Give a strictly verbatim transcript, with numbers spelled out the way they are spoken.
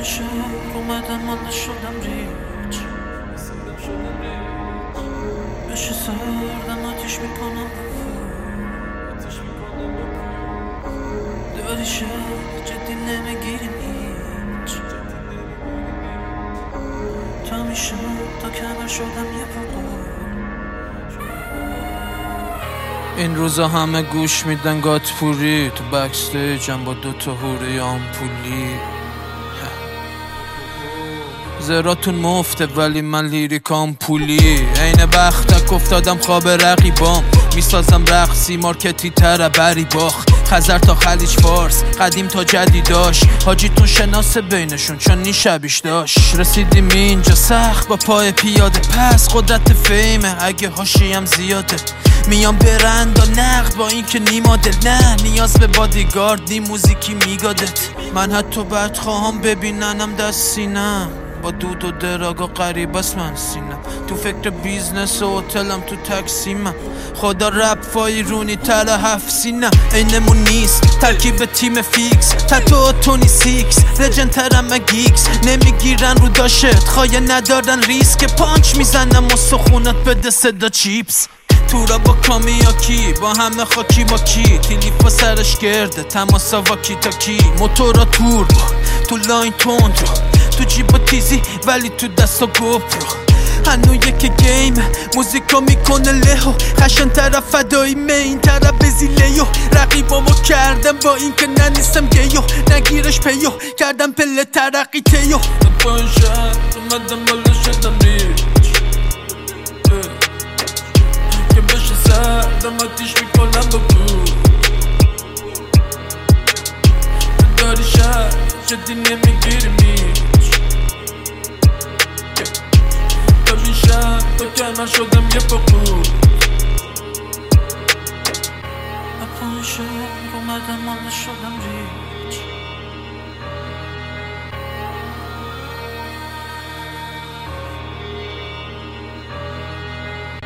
شب اومدم مانده شدم ریچ بشه سردم آتیش میکنم داری شب جدی نمیگیریم هیچ تا میشم تا کمر شدم یه پاقور. این روزا همه گوش میدن گات پوری تو بکستیجم با دوتا هوری آمپولی. زراتون مفته ولی من لیریکام پولی. عین بختک افتادم خواب رقیبام، میسازم رقصی مارکتی تر بری باخ. خزر تا خلیج فارس قدیم تا جدیداش، حاجیتون شناسه بینشون چون نی شبیش داشت. رسیدیم اینجا سخت با پای پیاده، پس قدرت فیمه اگه هاشیم زیاده. میام برند و نقد با این که نی مدل، نه نیاز به بادیگارد نی موزیکی میگادت. من حتی بد خواهم ببیننم دست سینم، با دود و دراگ و قریب است من سینم. تو فکر بیزنس و هتلم تو تکسیمم، خدا رپ فایی رونی تر هفت سینم. اینمون نیست ترکیب تیم فیکس، تتو تونی سیکس لجن ترم گیکس. نمیگیرن رو داشت خواهی ندارن ریسک، پانچ میزنم و سخونت بده صدا چیپس. تورا با کامیاکی با همه خاکی با کی، تیلیفا سرش گرده تماسا واکی تا کی. موتورا تور با تو لاین تون رو، تو جیبا تیزی ولی تو دستا گوپرو. هنو یک گیم موزیکا میکنه لهو، خشن طرف فدایی مین طرف بزیلیو. رقیبامو کردم با این که ننیستم گیو، نگیرش پیو کردم پله ترقی تیو. پایین شهر اومدم بالا شدم ریچ، که بشه سردم آتیش میکنم با بود. داری شهر جدی نمیگیریم هیچ، تا میشم تا کمر شدم یه پاقور. اپان شب اومدم مانده شدم ریچ